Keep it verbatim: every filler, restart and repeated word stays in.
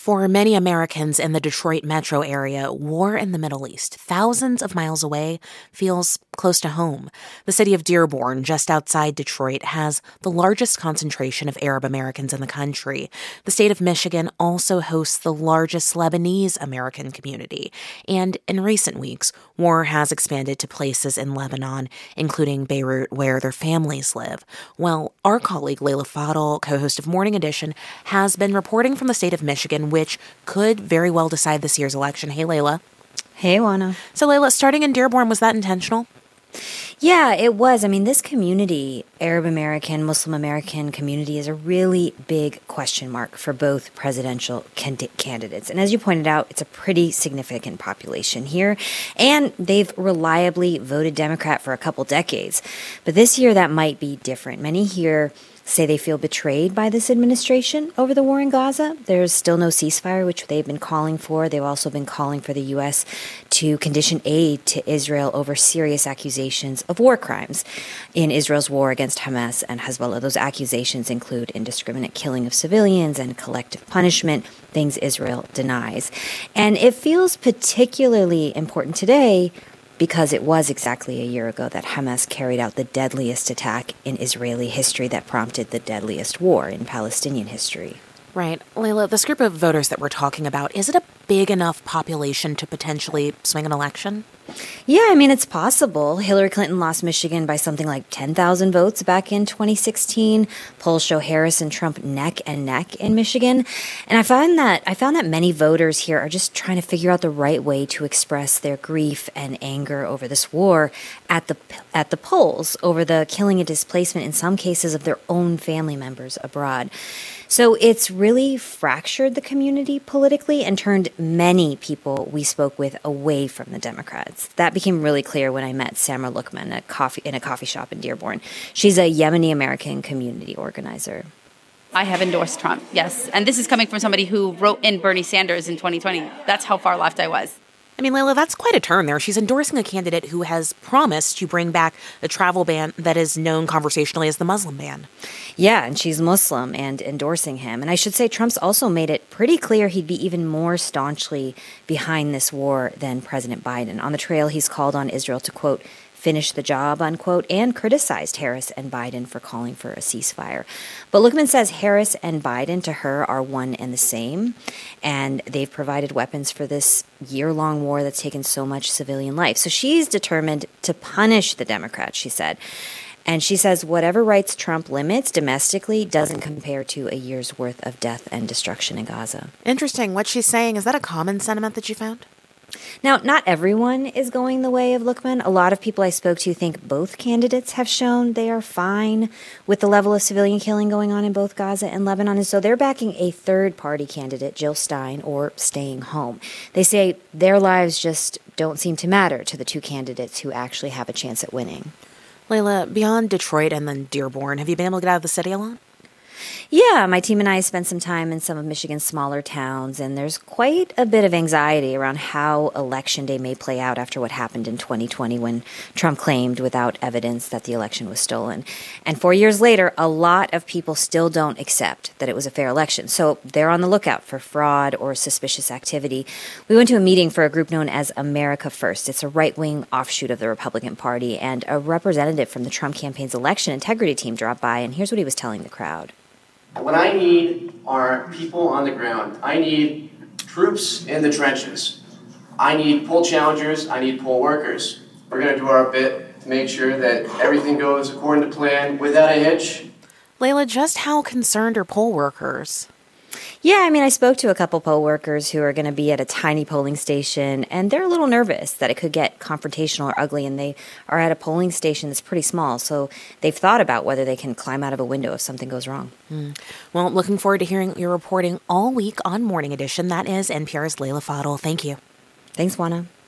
For many Americans in the Detroit metro area, war in the Middle East, thousands of miles away, feels close to home. The city of Dearborn, just outside Detroit, has the largest concentration of Arab Americans in the country. The state of Michigan also hosts the largest Lebanese American community. And in recent weeks, war has expanded to places in Lebanon, including Beirut, where their families live. Well, our colleague Leila Fadel, co-host of Morning Edition, has been reporting from the state of Michigan, which could very well decide this year's election. Hey, Leila. Hey, Juana. So, Leila, starting in Dearborn, was that intentional? Yeah, it was. I mean, this community, Arab American, Muslim American community, is a really big question mark for both presidential cand- candidates. And as you pointed out, it's a pretty significant population here. And they've reliably voted Democrat for a couple decades. But this year, that might be different. Many here say they feel betrayed by this administration over the war in Gaza. There's still no ceasefire, which they've been calling for. They've also been calling for the U S to condition aid to Israel over serious accusations of war crimes in Israel's war against Hamas and Hezbollah. Those accusations include indiscriminate killing of civilians and collective punishment, things Israel denies. And it feels particularly important today because it was exactly a year ago that Hamas carried out the deadliest attack in Israeli history that prompted the deadliest war in Palestinian history. Right. Leila, this group of voters that we're talking about, is it a big enough population to potentially swing an election? Yeah, I mean, it's possible. Hillary Clinton lost Michigan by something like ten thousand votes back in twenty sixteen. Polls show Harris and Trump neck and neck in Michigan. And I find that I found that many voters here are just trying to figure out the right way to express their grief and anger over this war at the at the polls, over the killing and displacement, in some cases, of their own family members abroad. So it's really fractured the community politically and turned many people we spoke with away from the Democrats. That became really clear when I met Samra Lukman at coffee, in a coffee shop in Dearborn. She's a Yemeni American community organizer. I have endorsed Trump, yes. And this is coming from somebody who wrote in Bernie Sanders in twenty twenty. That's how far left I was. I mean, Leila, that's quite a turn there. She's endorsing a candidate who has promised to bring back the travel ban that is known conversationally as the Muslim ban. Yeah, and she's Muslim and endorsing him. And I should say Trump's also made it pretty clear he'd be even more staunchly behind this war than President Biden. On the trail, he's called on Israel to, quote, finish the job, unquote, and criticized Harris and Biden for calling for a ceasefire. But Lukman says Harris and Biden, to her, are one and the same, and they've provided weapons for this year-long war that's taken so much civilian life. So she's determined to punish the Democrats, she said. And she says whatever rights Trump limits domestically doesn't compare to a year's worth of death and destruction in Gaza. Interesting. What she's saying, is that a common sentiment that you found? Now, not everyone is going the way of Lukman. A lot of people I spoke to think both candidates have shown they are fine with the level of civilian killing going on in both Gaza and Lebanon. And so they're backing a third-party candidate, Jill Stein, or staying home. They say their lives just don't seem to matter to the two candidates who actually have a chance at winning. Leila, beyond Detroit and then Dearborn, have you been able to get out of the city a lot? Yeah, my team and I spent some time in some of Michigan's smaller towns, and there's quite a bit of anxiety around how Election Day may play out after what happened in twenty twenty when Trump claimed without evidence that the election was stolen. And four years later, a lot of people still don't accept that it was a fair election. So they're on the lookout for fraud or suspicious activity. We went to a meeting for a group known as America First. It's a right-wing offshoot of the Republican Party, and a representative from the Trump campaign's election integrity team dropped by, and here's what he was telling the crowd. What I need are people on the ground. I need troops in the trenches. I need poll challengers. I need poll workers. We're going to do our bit to make sure that everything goes according to plan without a hitch. Leila, just how concerned are poll workers? Yeah, I mean, I spoke to a couple poll workers who are going to be at a tiny polling station, and they're a little nervous that it could get confrontational or ugly, and they are at a polling station that's pretty small, so they've thought about whether they can climb out of a window if something goes wrong. Mm. Well, looking forward to hearing your reporting all week on Morning Edition. That is N P R's Leila Fadel. Thank you. Thanks, Juana.